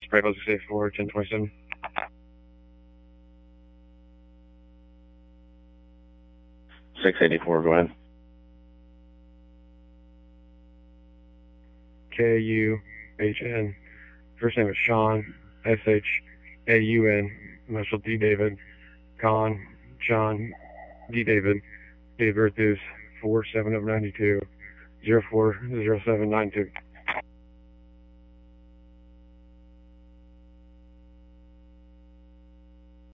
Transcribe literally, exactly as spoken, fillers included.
Bravo six eight four, ten twenty-seven. six eighty-four, go ahead. K U H N. First name is Sean, S H A U N. Initial D David. Con, John, D David. Date of birth is four seven of ninety-two, zero four zero seven nine two.